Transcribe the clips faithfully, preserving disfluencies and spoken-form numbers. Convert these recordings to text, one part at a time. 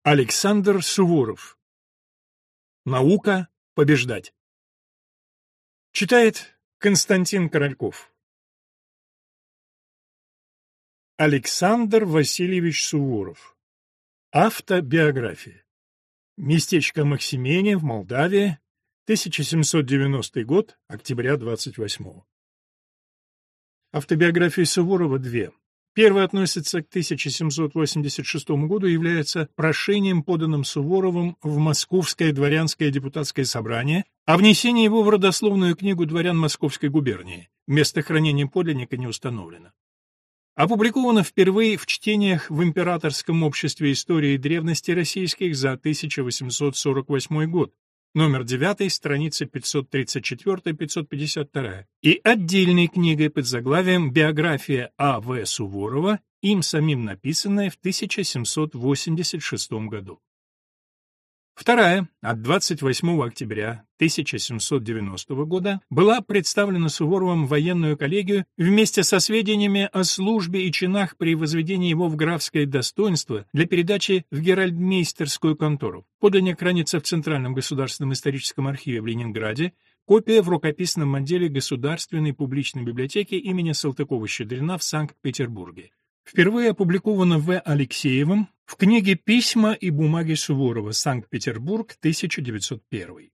Александр Суворов. Наука побеждать. Читает Константин Корольков. Александр Васильевич Суворов. Автобиография. Местечко Максимене в Молдавии, тысяча семьсот девяностый год, октября двадцать восьмого. Автобиографии Суворова две. Первая относится к тысяча семьсот восемьдесят шестому году и является прошением, поданным Суворовым в Московское дворянское депутатское собрание о внесении его в родословную книгу дворян Московской губернии. Место хранения подлинника не установлено. Опубликовано впервые в чтениях в Императорском обществе истории древности российских за тысяча восемьсот сорок восьмой год. Номер девятый, страницы пятьсот тридцать четыре — пятьсот пятьдесят два, и отдельной книгой под заглавием «Биография А В Суворова», им самим написанная в тысяча семьсот восемьдесят шестом году. Вторая, от двадцать восьмого октября тысяча семьсот девяностого года, была представлена Суворовым в военную коллегию вместе со сведениями о службе и чинах при возведении его в графское достоинство для передачи в геральдмейстерскую контору. Подлинник хранится в Центральном государственном историческом архиве в Ленинграде, копия в рукописном отделе Государственной публичной библиотеки имени Салтыкова-Щедрина в Санкт-Петербурге. Впервые опубликовано В. Алексеевым в книге «Письма и бумаги Суворова. Санкт-Петербург, тысяча девятьсот первый».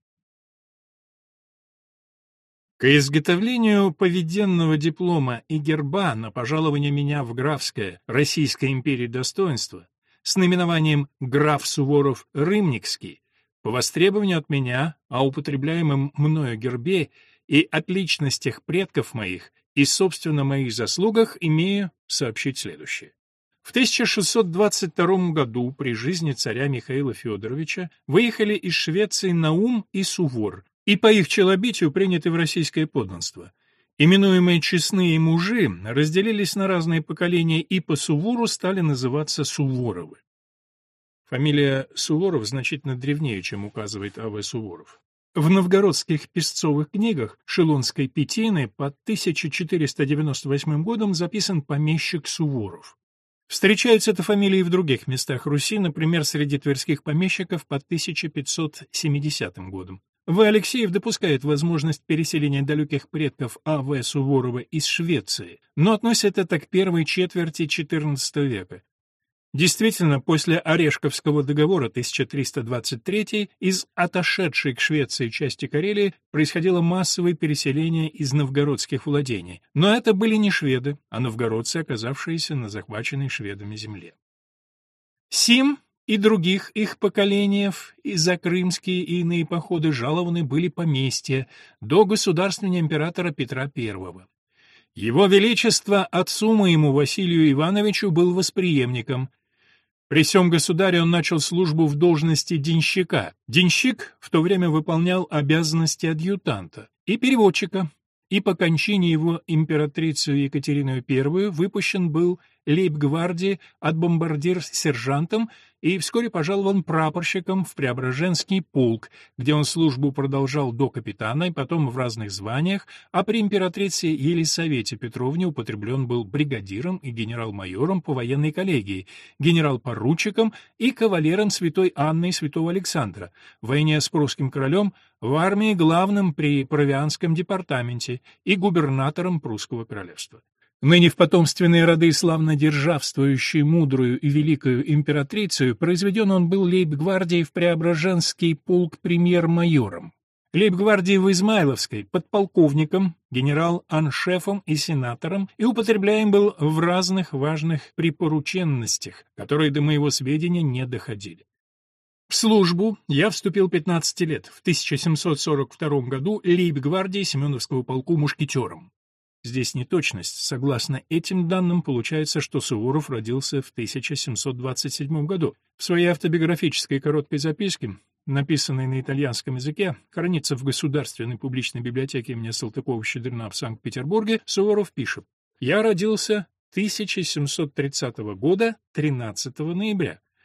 К изготовлению поведенного диплома и герба на пожалование меня в графское Российской империи достоинство с наименованием «Граф Суворов Рымникский» по востребованию от меня о употребляемом мною гербе и от личностях предков моих и, собственно, моих заслугах имею сообщить следующее. В тысяча шестьсот двадцать втором году при жизни царя Михаила Федоровича выехали из Швеции Наум и Сувор, и по их челобитию приняты в российское подданство. Именуемые честные мужи разделились на разные поколения и по Сувору стали называться Суворовы. Фамилия Суворов значительно древнее, чем указывает А В Суворов. В новгородских песцовых книгах Шилонской Петины под тысяча четыреста девяносто восьмым годом записан помещик Суворов. Встречается эта фамилия и в других местах Руси, например, среди тверских помещиков под тысяча пятьсот семидесятым годом. В. Алексеев допускает возможность переселения далеких предков А В Суворова из Швеции, но относит это к первой четверти четырнадцатого века. Действительно, после Орешковского договора тысяча триста двадцать третий из отошедшей к Швеции части Карелии происходило массовое переселение из новгородских владений. Но это были не шведы, а новгородцы, оказавшиеся на захваченной шведами земле. Сим и других их поколениев и за крымские и иные походы жалованы были поместья до государствования императора Петра Первого. Его Величество отцу моему Василию Ивановичу был восприемником. При сём государе он начал службу в должности денщика. Денщик в то время выполнял обязанности адъютанта и переводчика, и по кончине его императрицу Екатерину Первую выпущен был лейб-гвардии от бомбардир-сержантом и вскоре пожалован прапорщиком в Преображенский полк, где он службу продолжал до капитана и потом в разных званиях, а при императрице Елисавете Петровне употреблен был бригадиром и генерал-майором по военной коллегии, генерал-поручиком и кавалером святой Анны и святого Александра, в войне с прусским королем, в армии главным при Провианском департаменте и губернатором прусского королевства. Ныне в потомственные роды славно державствующей мудрую и великую императрицу произведен он был лейб-гвардией в Преображенский полк премьер-майором. Лейб-гвардии в Измайловской подполковником, генерал-аншефом и сенатором и употребляем был в разных важных припорученностях, которые до моего сведения не доходили. В службу я вступил пятнадцати лет, в тысяча семьсот сорок втором году лейб-гвардии Семеновского полку мушкетером. Здесь неточность. Согласно этим данным, получается, что Суворов родился в тысяча семьсот двадцать седьмом году. В своей автобиографической короткой записке, написанной на итальянском языке, хранится в Государственной публичной библиотеке имени Салтыкова-Щедрина в Санкт-Петербурге, Суворов пишет: «Я родился тысяча семьсот тридцатого года, тринадцатого ноября.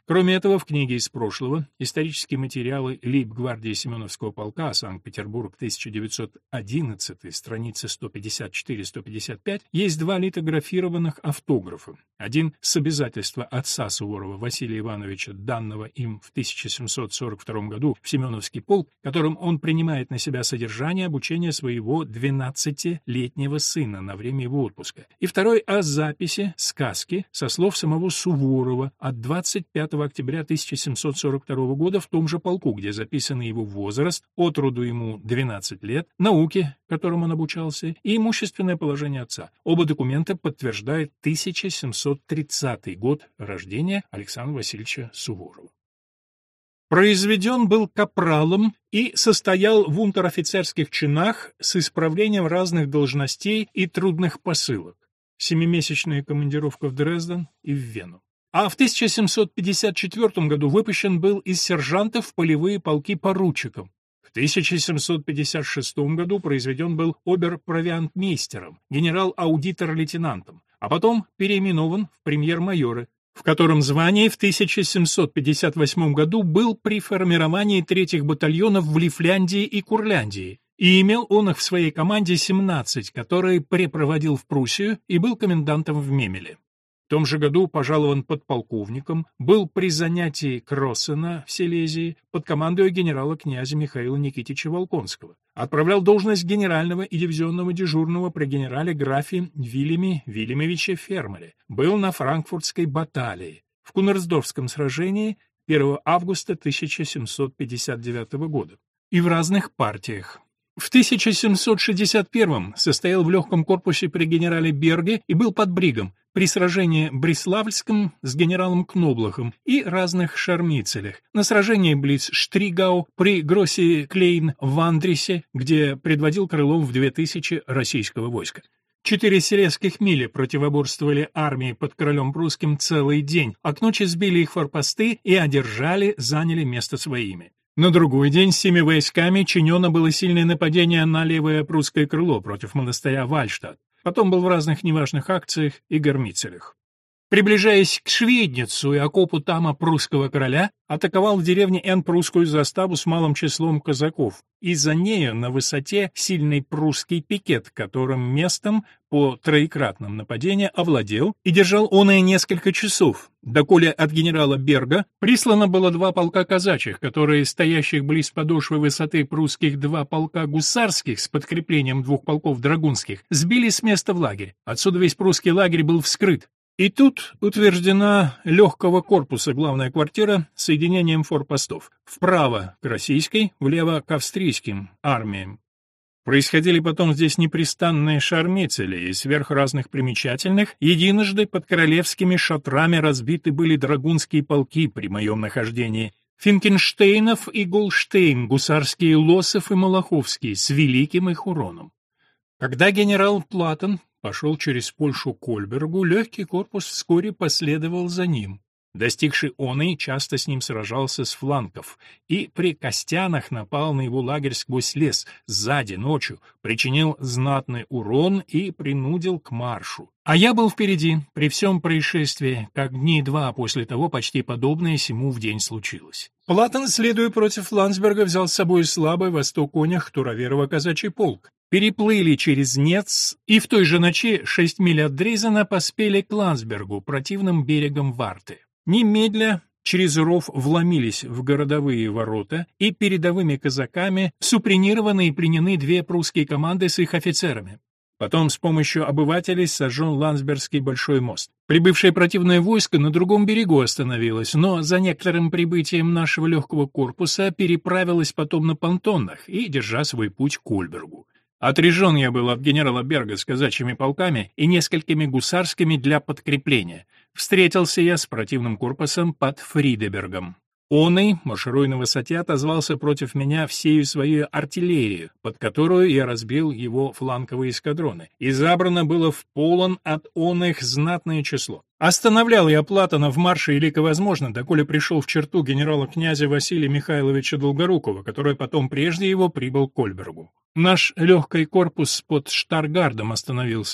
Кроме этого, в книге «Из прошлого. Исторические материалы лейб-гвардии Семеновского полка. Санкт-Петербург, тысяча девятьсот одиннадцатый, страницы сто пятьдесят четыре — сто пятьдесят пять, есть два литографированных автографа. Один с обязательства отца Суворова Василия Ивановича, данного им в тысяча семьсот сорок втором году в Семеновский полк, которым он принимает на себя содержание обучения своего двенадцатилетнего сына на время его отпуска. И второй о записи сказки со слов самого Суворова от двадцать пятого октября тысяча семьсот сорок второго года в том же полку, где записаны его возраст, от роду ему двенадцать лет, науки, которым он обучался, и имущественное положение отца. Оба документа подтверждают тысяча семьсот тридцатый год рождения Александра Васильевича Суворова. Произведен был капралом и состоял в унтер-офицерских чинах с исправлением разных должностей и трудных посылок. Семимесячная командировка в Дрезден и в Вену. А в тысяча семьсот пятьдесят четвёртом году выпущен был из сержантов в полевые полки поручиком. В тысяча семьсот пятьдесят шестом году произведен был обер-провиантмейстером, генерал-аудитор-лейтенантом, а потом переименован в премьер-майоры, в котором звании в тысяча семьсот пятьдесят восьмом году был при формировании третьих батальонов в Лифляндии и Курляндии, и имел он их в своей команде семнадцать, которые препроводил в Пруссию и был комендантом в Мемеле. В том же году пожалован подполковником, был при занятии Кроссена в Силезии под командой генерала-князя Михаила Никитича Волконского. Отправлял должность генерального и дивизионного дежурного при генерале графе Вильяме Вильямовиче Фермере. Был на франкфуртской баталии, в Кунерсдорфском сражении первого августа тысяча семьсот пятьдесят девятого года и в разных партиях. В тысяча семьсот шестьдесят первом состоял в легком корпусе при генерале Берге и был под Бригом при сражении Бреславском с генералом Кноблахом и разных шармицелях, на сражении близ Штригау, при Гроссе Клейн в Андрисе, где предводил крылом в две тысячи российского войска. Четыре сирезских мили противоборствовали армии под королем прусским целый день, а к ночи сбили их форпосты и одержали, заняли место своими. На другой день всеми войсками чинено было сильное нападение на левое прусское крыло против монастыря Вальштадт. Потом был в разных неважных акциях и гармицелях. Приближаясь к Шведницу и окопу тама прусского короля, атаковал в деревне Н прусскую заставу с малым числом казаков, и за нею на высоте сильный прусский пикет, которым местом по троекратном нападению овладел и держал он и несколько часов, доколе от генерала Берга прислано было два полка казачьих, которые, стоящих близ подошвы высоты прусских два полка гусарских с подкреплением двух полков драгунских, сбили с места в лагерь. Отсюда весь прусский лагерь был вскрыт. И тут утверждена легкого корпуса главная квартира с соединением форпостов. Вправо к российской, влево к австрийским армиям. Происходили потом здесь непрестанные шармицели, и сверх разных примечательных, единожды под королевскими шатрами разбиты были драгунские полки при моем нахождении. Финкенштейнов и Голштейн, гусарские Лосов и Малаховские, с великим их уроном. Когда генерал Платон пошел через Польшу к Кольбергу, легкий корпус вскоре последовал за ним. Достигший оный часто с ним сражался с флангов, и при Костянах напал на его лагерь сквозь лес, сзади, ночью, причинил знатный урон и принудил к маршу. А я был впереди, при всем происшествии, как дни два после того почти подобное сему в день случилось. Платон, следуя против Ландсберга, взял с собой слабый во сто конях Туроверова казачий полк. Переплыли через Нец и в той же ночи шесть миль от Дрезена поспели к Ландсбергу, противным берегом Варты. Немедля через ров вломились в городовые ворота, и передовыми казаками супринированы и пленены две прусские команды с их офицерами. Потом с помощью обывателей сожжен Ландсбергский большой мост. Прибывшее противное войско на другом берегу остановилось, но за некоторым прибытием нашего легкого корпуса переправилось потом на понтонах и, держа свой путь к Кольбергу. Отряжен я был от генерала Берга с казачьими полками и несколькими гусарскими для подкрепления. Встретился я с противным корпусом под Фридебергом. Оный, маршируя на высоте, отозвался против меня всею своей артиллерией, под которую я разбил его фланговые эскадроны, и забрано было в полон от оных знатное число. Останавливал я Платона в марше илико возможно, доколе пришел в черту генерала-князя Василия Михайловича Долгорукова, который потом прежде его прибыл к Кольбергу. Наш легкий корпус под Штаргардом остановился.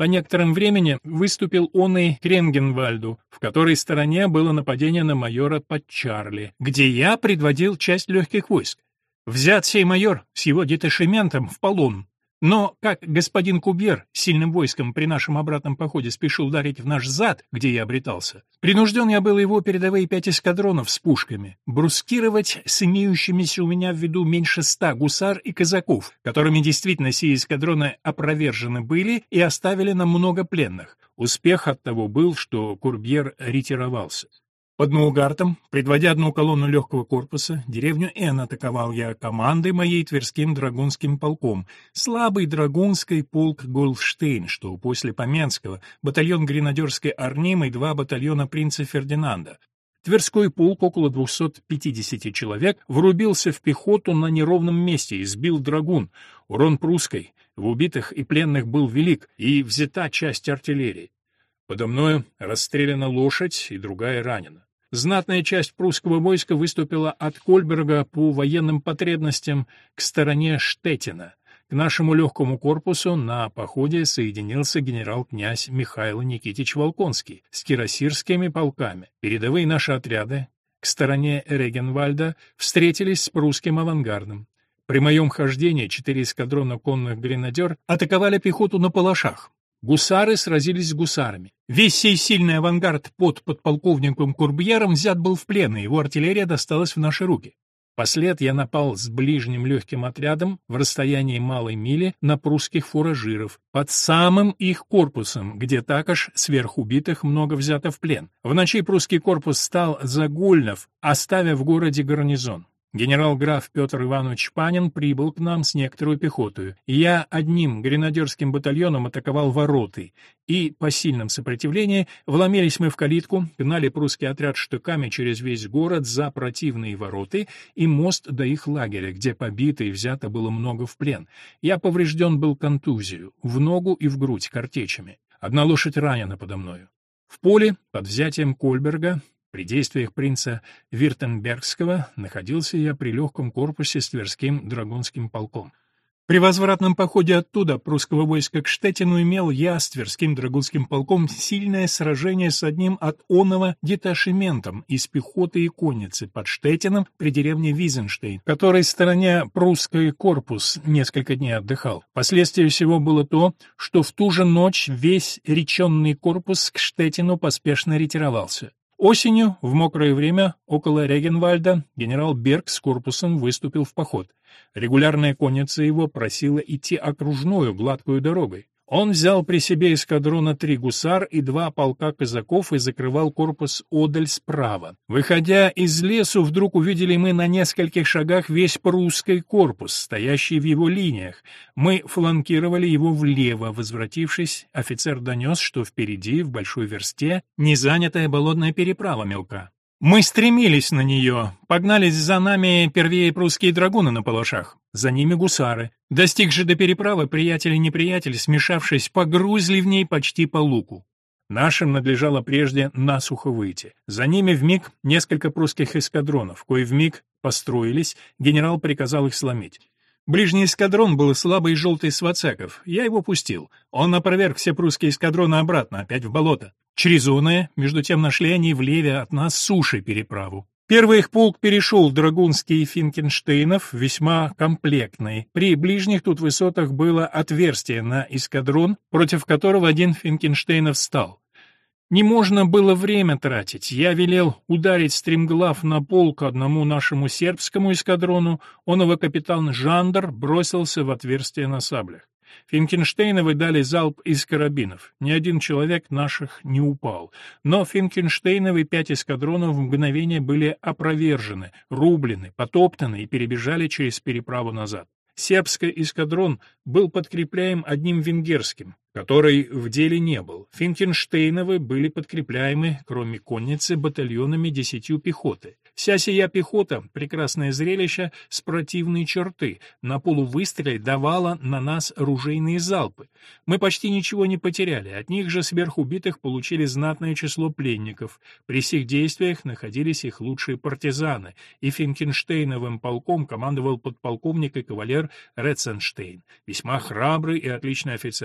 По некоторым времени выступил он и к Ренгенвальду, в которой стороне было нападение на майора Подчарли, где я предводил часть легких войск. Взят сей майор с его деташементом в полон. Но как господин Кубьер с сильным войском при нашем обратном походе спешил ударить в наш зад, где я обретался, принужден я был его передовые пять эскадронов с пушками брускировать с имеющимися у меня в виду меньше ста гусар и казаков, которыми действительно сии эскадроны опровержены были и оставили нам много пленных. Успех от того был, что Курбьер ретировался. Под Наugартом, предводя одну колонну легкого корпуса, деревню Н атаковал я командой моей Тверским драгунским полком, слабый драгунский полк Голштейн, что после Поменского, батальон гренадерской Арнимы и два батальона принца Фердинанда. Тверской полк, около двухсот пятидесяти человек, врубился в пехоту на неровном месте и сбил драгун. Урон прусской в убитых и пленных был велик, и взята часть артиллерии. Подо мною расстреляна лошадь и другая ранена. Знатная часть прусского войска выступила от Кольберга по военным потребностям к стороне Штеттина. К нашему легкому корпусу на походе соединился генерал-князь Михаил Никитич Волконский с кирасирскими полками. Передовые наши отряды к стороне Регенвальда встретились с прусским авангардом. При моем хождении четыре эскадрона конных гренадер атаковали пехоту на палашах. Гусары сразились с гусарами. Весь сей сильный авангард под подполковником Курбьером взят был в плен, и его артиллерия досталась в наши руки. Вслед я напал с ближним легким отрядом в расстоянии малой мили на прусских фуражиров, под самым их корпусом, где також сверх убитых много взято в плен. В ночи прусский корпус стал за Гольнов, оставив в городе гарнизон. Генерал-граф Петр Иванович Панин прибыл к нам с некоторой пехотой. Я одним гренадерским батальоном атаковал вороты, и по сильном сопротивлении вломились мы в калитку, гнали прусский отряд штыками через весь город за противные вороты и мост до их лагеря, где побито и взято было много в плен. Я поврежден был контузию, в ногу и в грудь картечами. Одна лошадь ранена подо мною. В поле, под взятием Кольберга, при действиях принца Виртембергского находился я при легком корпусе с Тверским драгунским полком. При возвратном походе оттуда прусского войска к Штеттину имел я с Тверским драгунским полком сильное сражение с одним от оного деташементом из пехоты и конницы под Штеттином при деревне Визенштейн, в которой стороне прусский корпус несколько дней отдыхал. Последствием всего было то, что в ту же ночь весь реченный корпус к Штеттину поспешно ретировался. Осенью, в мокрое время, около Регенвальда, генерал Берг с корпусом выступил в поход. Регулярная конница его просила идти окружную, гладкую дорогой. Он взял при себе эскадрона три гусар и два полка казаков и закрывал корпус одаль справа. Выходя из лесу, вдруг увидели мы на нескольких шагах весь прусский корпус, стоящий в его линиях. Мы фланкировали его влево. Возвратившись, офицер донес, что впереди, в большой версте, незанятая болотная переправа мелка. Мы стремились на нее, погнались за нами первее прусские драгуны на палашах, за ними гусары. Достиг же до переправы, приятель и неприятель, смешавшись, погрузли в ней почти по луку. Нашим надлежало прежде насухо выйти. За ними вмиг несколько прусских эскадронов, кои вмиг построились, генерал приказал их сломить. Ближний эскадрон был слабый желтый Свацеков, я его пустил. Он опроверг все прусские эскадроны обратно, опять в болото. Чрезоное, между тем нашли они в леве от нас суши переправу. Первый их полк перешел драгунский Финкенштейнов, весьма комплектный. При ближних тут высотах было отверстие на эскадрон, против которого один Финкенштейнов встал. Не можно было время тратить. Я велел ударить стремглав на полк одному нашему сербскому эскадрону, он его капитан Жандер бросился в отверстие на саблях. Финкенштейновы дали залп из карабинов. Ни один человек наших не упал. Но Финкенштейновы пять эскадронов в мгновение были опровержены, рублены, потоптаны и перебежали через переправу назад. Сербский эскадрон был подкрепляем одним венгерским, который в деле не был. Финкенштейновы были подкрепляемы, кроме конницы, батальонами десятью пехоты. Вся сия пехота, прекрасное зрелище, с противной черты, на полувыстреле давала на нас ружейные залпы. Мы почти ничего не потеряли, от них же сверхубитых получили знатное число пленников. При сих действиях находились их лучшие партизаны, и Финкенштейновым полком командовал подполковник и кавалер Ретценштейн, весьма храбрый и отличный офицер.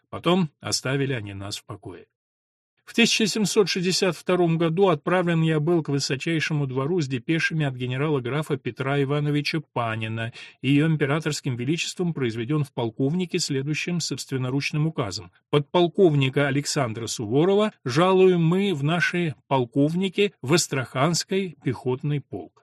Потом оставили они нас в покое. В тысяча семьсот шестьдесят втором году отправлен я был к высочайшему двору с депешами от генерала-графа Петра Ивановича Панина, и ее императорским величеством произведен в полковнике следующим собственноручным указом. Подполковника Александра Суворова жалуем мы в наши полковники в Астраханский пехотный полк.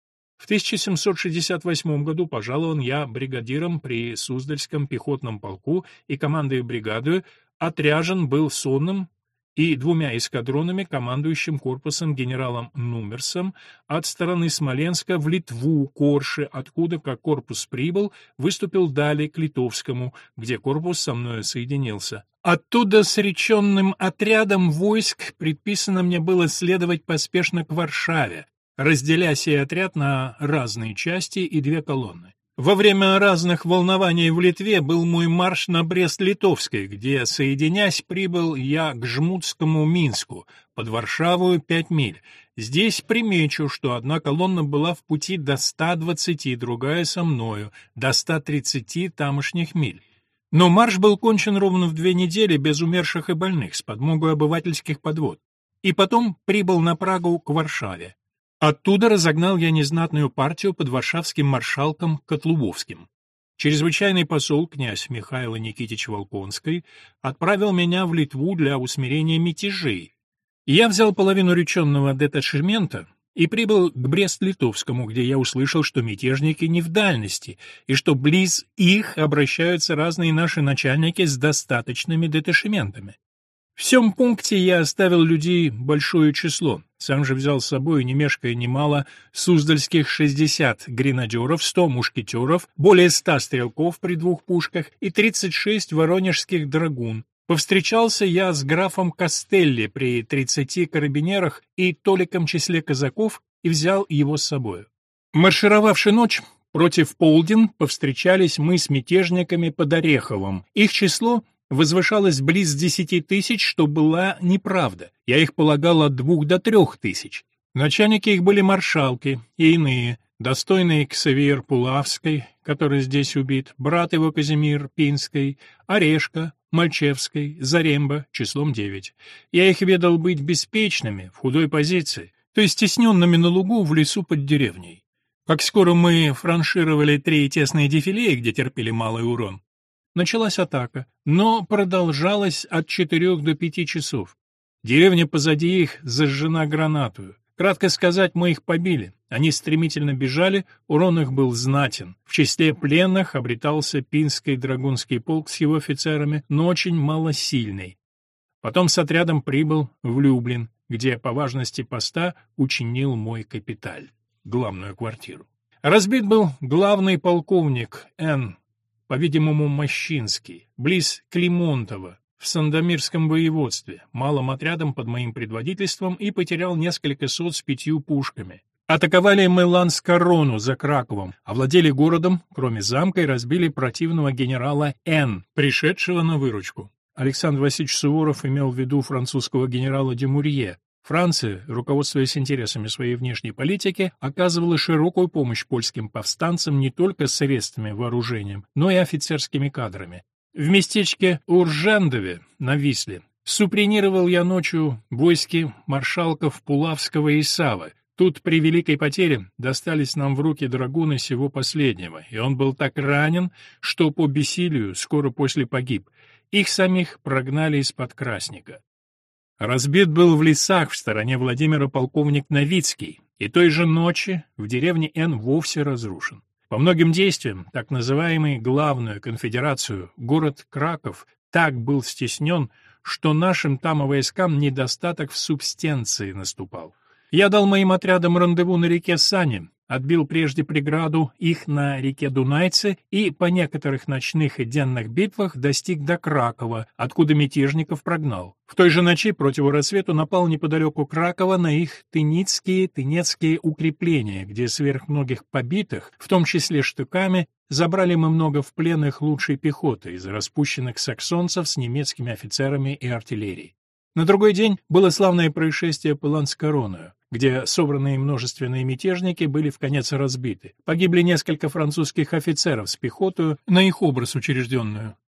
В тысяча семьсот шестьдесят восьмом году пожалован я бригадиром при Суздальском пехотном полку и командой бригадою отряжен был сонным и двумя эскадронами, командующим корпусом генералом Нумерсом, от стороны Смоленска в Литву, Корши, откуда, как корпус прибыл, выступил далее к Литовскому, где корпус со мною соединился. Оттуда с реченным отрядом войск предписано мне было следовать поспешно к Варшаве, разделя сей отряд на разные части и две колонны. Во время разных волнований в Литве был мой марш на Брест-Литовской, где, соединясь, прибыл я к Жмутскому Минску, под Варшаву пять миль. Здесь примечу, что одна колонна была в пути до ста двадцати, другая со мною, до ста тридцати тамошних миль. Но марш был кончен ровно в две недели без умерших и больных, с подмогой обывательских подвод. И потом прибыл на Прагу к Варшаве. Оттуда разогнал я незнатную партию под варшавским маршалком Котлубовским. Чрезвычайный посол, князь Михаил Никитич Волконский, отправил меня в Литву для усмирения мятежей. Я взял половину реченного деташемента и прибыл к Брест-Литовскому, где я услышал, что мятежники не в дальности, и что близ их обращаются разные наши начальники с достаточными деташементами. В сём пункте я оставил людей большое число, сам же взял с собой, не мешкая немало, суздальских шестьдесят гренадеров, сто мушкетеров, более ста стрелков при двух пушках и тридцать шесть воронежских драгун. Повстречался я с графом Костелли при тридцати карабинерах и толиком числе казаков и взял его с собою. Маршировавши ночь, против полдень повстречались мы с мятежниками под Ореховым. Их число возвышалось близ десяти тысяч, что была неправда. Я их полагал от двух до трех тысяч. Начальники их были маршалки и иные, достойный Ксавиер Пулавской, который здесь убит, брат его Казимир Пинской, Орешка, Мальчевской, Заремба, числом девять. Я их ведал быть беспечными, в худой позиции, то есть стесненными на лугу в лесу под деревней. Как скоро мы франшировали три тесные дефилеи, где терпели малый урон, началась атака, но продолжалась от четырех до пяти часов. Деревня позади их зажжена гранатою. Кратко сказать, мы их побили. Они стремительно бежали, урон их был знатен. В числе пленных обретался Пинский драгунский полк с его офицерами, но очень малосильный. Потом с отрядом прибыл в Люблин, где по важности поста учинил мой капиталь, главную квартиру. Разбит был главный полковник Н., по-видимому, Мощинский, близ Климонтова, в Сандомирском воеводстве, малым отрядом под моим предводительством, и потерял несколько сот с пятью пушками. Атаковали мы Ланскорону за Краковом, овладели городом, кроме замка, и разбили противного генерала Н., пришедшего на выручку. Александр Васильевич Суворов имел в виду французского генерала Дюмурье. Франция, руководствуясь интересами своей внешней политики, оказывала широкую помощь польским повстанцам не только средствами вооружения, но и офицерскими кадрами. В местечке Уржендове на Висле супренировал я ночью войски маршалков Пулавского и Савы. Тут при великой потере достались нам в руки драгуны сего последнего, и он был так ранен, что по бессилию скоро после погиб. Их самих прогнали из-под Красника. Разбит был в лесах в стороне Владимира полковник Новицкий, и той же ночи в деревне Н вовсе разрушен. По многим действиям, так называемый главную конфедерацию, город Краков так был стеснен, что нашим там войскам недостаток в субстенции наступал. Я дал моим отрядам рандеву на реке Сане, отбил прежде преграду их на реке Дунайце и по некоторых ночных и денных битвах достиг до Кракова, откуда мятежников прогнал. В той же ночи против рассвету напал неподалеку Кракова на их тыницкие, тынецкие укрепления, где сверх многих побитых, в том числе штыками, забрали мы много в плен их лучшей пехоты из распущенных саксонцев с немецкими офицерами и артиллерией. На другой день было славное происшествие под Ланскороною, где собранные множественные мятежники были вконец разбиты. Погибли несколько французских офицеров с пехотою на их образ учрежденную.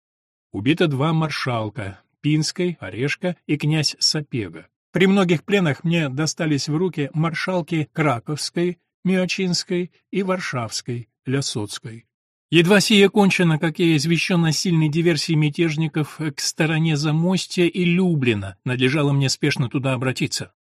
Убито два маршалка — Пинской, Орешка и князь Сапега. При многих пленах мне достались в руки маршалки Краковской, Миочинской и Варшавской, Лясоцкой. Едва сие кончено, как я извещен о сильной диверсии мятежников к стороне Замостья и Люблина, надлежало мне спешно туда обратиться.